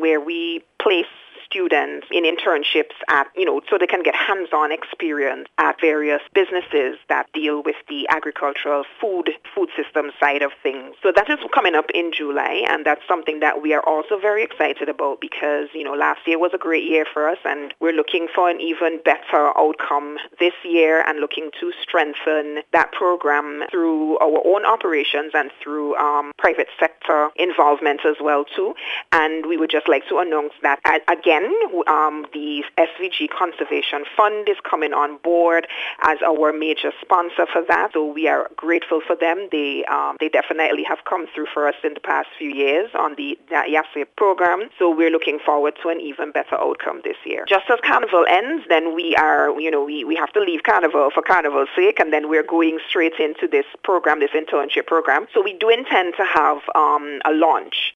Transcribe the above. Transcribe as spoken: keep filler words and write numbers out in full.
where we place students in internships at, you know, so they can get hands-on experience at various businesses that deal with the agricultural food, food system side of things. So that is coming up in July, and that's something that we are also very excited about because, you know, last year was a great year for us, and we're looking for an even better outcome this year and looking to strengthen that program through our own operations and through um, private sector involvement as well, too. And we would just like to announce that, again, Um, the S V G Conservation Fund is coming on board as our major sponsor for that. So we are grateful for them. They um, they definitely have come through for us in the past few years on the YASSE program. So we're looking forward to an even better outcome this year. Just as Carnival ends, then we are, you know, we, we have to leave Carnival for Carnival's sake, and then we're going straight into this program, this internship program. So we do intend to have um, a launch